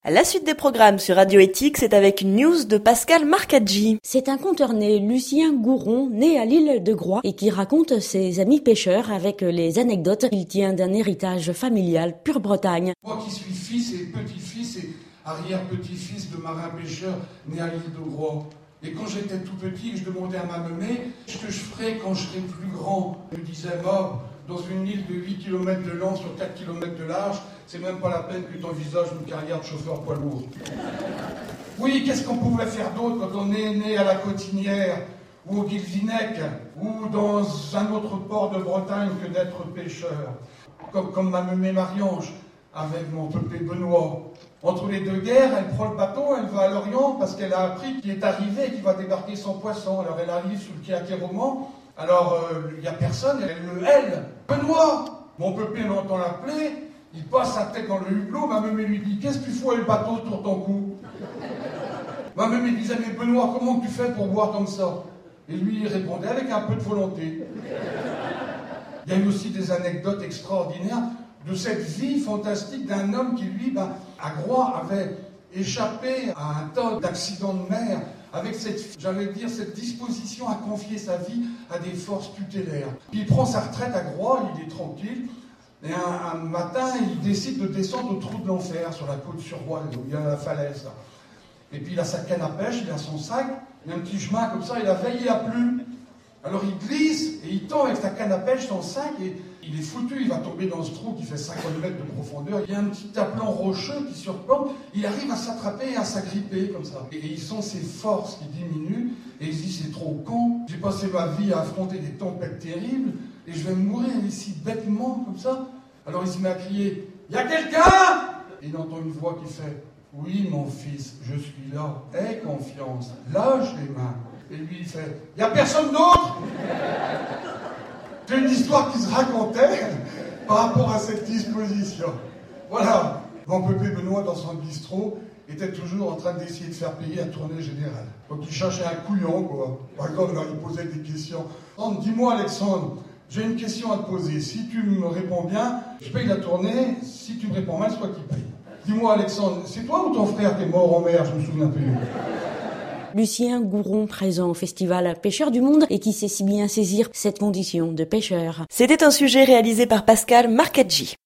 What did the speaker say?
La suite des programmes sur Radio Éthique, c'est avec une news de Pascal Marcaggi. C'est un conteur né, Lucien Gouron, né à l'île de Groix et qui raconte ses amis pêcheurs avec les anecdotes qu'il tient d'un héritage familial pure Bretagne. Moi qui suis fils et petit-fils et arrière-petit-fils de marins pêcheurs nés à l'île de Groix. Et quand j'étais tout petit, je demandais à ma mémé ce que je ferais quand je serais plus grand. Je me disais, mort, dans une île de 8 km de long sur 4 km de large, c'est même pas la peine que tu envisages une carrière de chauffeur poids lourd. Oui, qu'est-ce qu'on pouvait faire d'autre quand on est né à la Cotinière, ou au Guilvinec, ou dans un autre port de Bretagne que d'être pêcheur. Comme ma mémé Marie-Ange, avec mon pépé Benoît. Entre les deux guerres, elle prend le bateau, elle va à Lorient parce qu'elle a appris qu'il est arrivé et qu'il va débarquer son poisson. Alors elle arrive sur le quai Acquéroman, alors il n'y a personne, elle le hèle. Benoît, mon pépé l'entend l'appeler, il passe sa tête dans le hublot, ma mémé lui dit « Qu'est-ce que tu fous avec le bateau autour ton cou ?» Ma mémé disait « Mais Benoît, comment tu fais pour boire comme ça ?» Et lui il répondait avec un peu de volonté. Il y a eu aussi des anecdotes extraordinaires de cette vie fantastique d'un homme qui, lui, à Groix, avait échappé à un tas d'accidents de mer, avec cette disposition à confier sa vie à des forces tutélaires. Puis il prend sa retraite à Groix, il est tranquille, et un matin, il décide de descendre au trou de l'enfer, sur la côte sur Rouen, où il y a la falaise. Là. Et puis il a sa canne à pêche, il a son sac, il y a un petit chemin comme ça, et la veille, il a plu. Alors il glisse, et il tend avec sa canne à pêche son sac, et il est foutu, il va tomber dans ce trou qui fait 50 mètres de profondeur. Il y a un petit taplan rocheux qui surplombe, il arrive à s'attraper et à s'agripper comme ça. Et ils sont ses forces qui diminuent, et il se dit c'est trop con, j'ai passé ma vie à affronter des tempêtes terribles, et je vais mourir ici bêtement comme ça. Alors il se met à crier, il y a quelqu'un ? Et il entend une voix qui fait, oui mon fils, je suis là, aie confiance, lâche les mains. Et lui il fait, il n'y a personne d'autre ? C'est une histoire qui se racontait par rapport à cette disposition. Voilà. Mon pépé Benoît, dans son bistrot, était toujours en train d'essayer de faire payer la tournée générale. Donc il cherchait un couillon, quoi. Par exemple, il posait des questions. Dis-moi, Alexandre, j'ai une question à te poser. Si tu me réponds bien, je paye la tournée. Si tu me réponds mal, c'est toi qui paye. Dis-moi, Alexandre, c'est toi ou ton frère qui est mort en mer ? Je me souviens plus. Lucien Gouron, présent au festival Pêcheurs du Monde et qui sait si bien saisir cette condition de pêcheur. C'était un sujet réalisé par Pascal Marcaggi.